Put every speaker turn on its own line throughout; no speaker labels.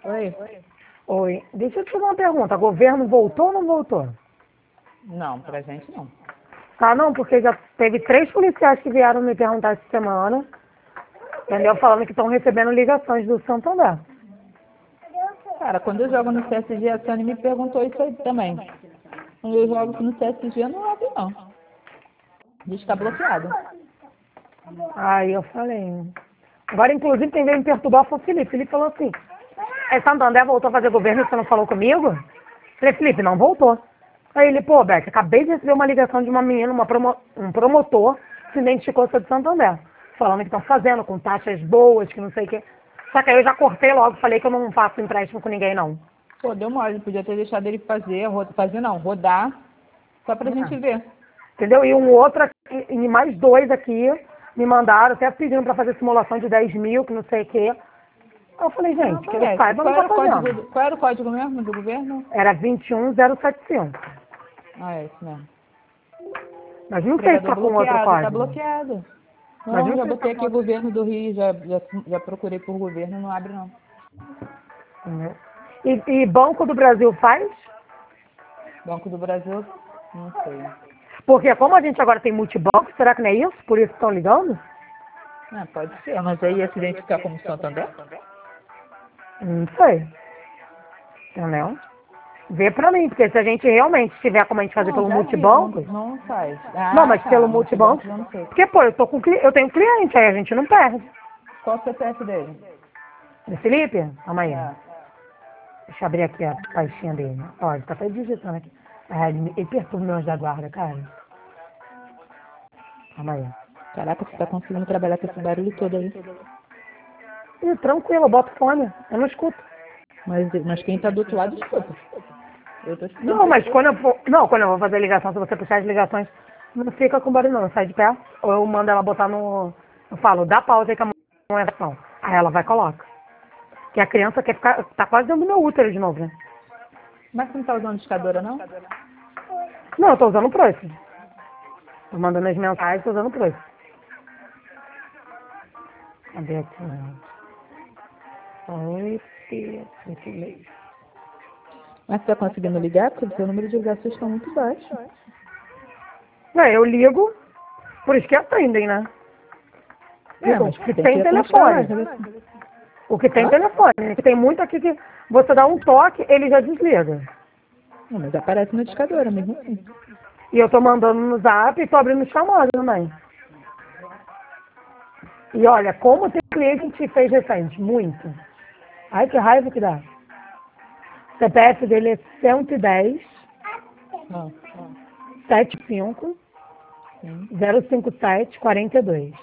Oi?
Oi, deixa eu te fazer uma pergunta. O governo voltou ou não voltou?
Não, pra gente não.
Ah, não, porque já teve 3 policiais que vieram me perguntar essa semana, entendeu? Falando que estão recebendo ligações do Santander.
Cara, quando eu jogo no CSG, a Sony me perguntou isso aí também. Quando eu jogo no CSG, eu não abre não. Diz que tá bloqueado.
Aí eu falei. Agora, inclusive, quem veio me perturbar foi o Felipe. Felipe falou assim, Santander voltou a fazer governo e você não falou comigo? Eu falei, Felipe, não voltou. Aí ele, pô, Beck, acabei de receber uma ligação de uma menina, um promotor, se identificou ser de Santander. Falando que estão fazendo com taxas boas, que não sei o quê. Só que aí eu já cortei logo, falei que eu não faço empréstimo com ninguém, não.
Pô, deu mole, podia ter deixado ele fazer, rodar, só pra gente ver.
Entendeu? E um outro aqui, e mais 2 aqui, me mandaram, até pedindo para fazer simulação de 10 mil, que não sei o quê. Eu falei,
Não
gente, que eu
aparece.
saiba, não tá fazendo.
Qual era o código mesmo do governo?
Era 21075.
Ah, é isso mesmo.
Mas não sei se
Entregador
tá com outro
bloqueado, tá
código.
bloqueado.
Mas
Não,
não
já
sei se tá
botei
com
aqui
outro.
governo do Rio, já procurei por governo, não abre não.
Né? E Banco do Brasil faz?
Banco do Brasil, não sei.
Porque como a gente agora tem multibanco, será que não é isso? Por isso que estão ligando?
Ah, pode ser, mas aí ia se identificar como Santander?
Não sei. Entendeu? Vê pra mim, porque se a gente realmente tiver como a gente fazer
Não,
pelo
já vi, não,
multibanco,
não faz.
não,
Ah,
mas pelo
tá,
multibanco,
multibanco já não sei.
porque, pô, eu tenho cliente, aí a gente não perde.
Qual o CPF dele?
E Felipe? Calma aí.
Ah,
Deixa eu abrir aqui a caixinha dele. Ó, ele tá até digitando aqui. Ah, ele perturba meus da guarda, cara. Calma aí.
caraca, você tá conseguindo trabalhar com esse barulho todo aí.
Ih, tranquilo, eu boto fone. Eu não escuto.
Mas quem tá do outro lado escuta. Eu tô escutando
Não,
você.
mas quando eu for. Não, quando eu vou fazer ligação, se você puxar as ligações, não fica com barulho não. Sai de perto. Ou eu mando ela botar no. Eu falo, dá pausa aí que a mão é ação. Aí ela vai e coloca. Que a criança quer ficar. Tá quase dentro do meu útero de novo, né?
Mas você não tá usando discadora, não?
Não, eu tô usando o Proce. Tô mandando as mensagens, tô usando o Proce. Cadê aqui? Oi, filho.
Mas você tá conseguindo ligar? Porque o seu número de ligações está muito baixo.
Não, eu ligo, por isso que atendem, né?
É,
Ligam,
mas
porque
tem que
tem
ir com
telefone. O que tem
Hã?
telefone. Que tem muito aqui que você dá um toque, ele já desliga.
Não, mas aparece na discadora mesmo assim.
E eu tô mandando no zap e tô abrindo chamada também. E olha, como tem cliente que fez recente, muito. Ai, que raiva que dá. O CPF dele é 110
Ah,
75
sim.
057 42.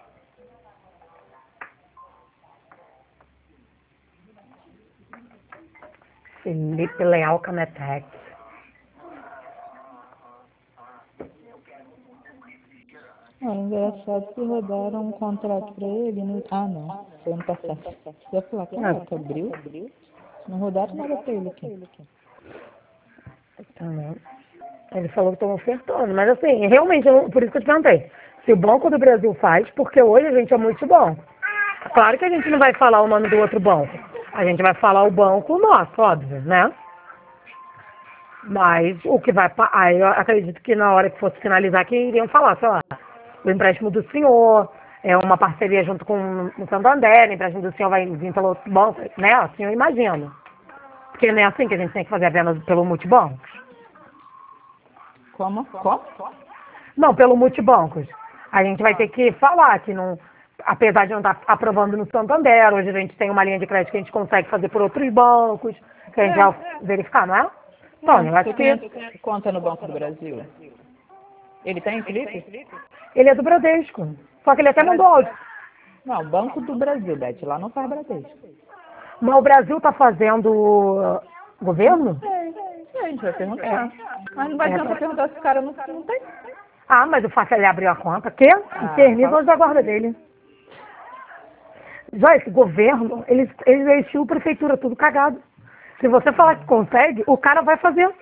Felipe Leal Cametec.
Ah, engraçado que rodaram um contrato pra ele. No... Ah, não. Foi ano passado. Você ia falar, caraca, abriu? Não rodaram nada pra ele aqui.
Também. Ele falou que estão ofertando, mas assim, realmente, por isso que eu te perguntei. Se o Banco do Brasil faz, porque hoje a gente é multibanco. Claro que a gente não vai falar o nome do outro banco. A gente vai falar o banco nosso, óbvio, né? Mas o que vai. Aí eu acredito que na hora que fosse finalizar, que iriam falar, sei lá, o empréstimo do senhor, é uma parceria junto com o Santander, o empréstimo do senhor vai vir pelo outro banco, né? Assim eu imagino. Porque não é assim que a gente tem que fazer a venda pelo multibanco.
Como? Como?
Não, pelo multibancos. A gente vai ter que falar que não, apesar de não estar aprovando no Santander, hoje a gente tem uma linha de crédito que a gente consegue fazer por outros bancos, que a gente vai verificar, não é? Então, eu acho
Você
que
tem conta no Banco do Brasil? Ele tem, Felipe?
ele é do Bradesco. Só que ele até mandou áudio.
Não, Banco do Brasil, Beth. Lá não faz Bradesco.
Mas o Brasil está fazendo governo?
A gente vai perguntar. Mas não vai adiantar perguntar se o cara não tem.
Ah, mas o fato é ele abrir a conta. Que? Inferniza
fala.
os da guarda dele. Já esse governo, eles enchiam a prefeitura tudo cagado. Se você falar que consegue, o cara vai fazer.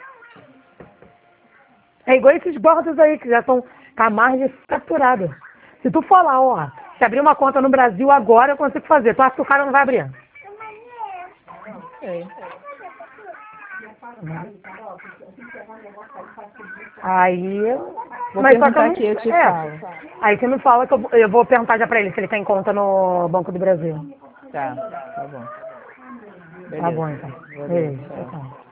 É igual esses guardas aí que já estão com a margem saturada. Se tu falar, ó, se abrir uma conta no Brasil agora eu consigo fazer, tu acha que o cara não vai abrir?
sei.
Aí.
Vou
Mas só que
perguntar aqui, eu te falo.
Aí você me fala que eu vou perguntar já pra ele se ele tem conta no Banco do Brasil.
Tá bom.
Tá bom, então.
Valeu,
Beleza,
tchau.
tchau.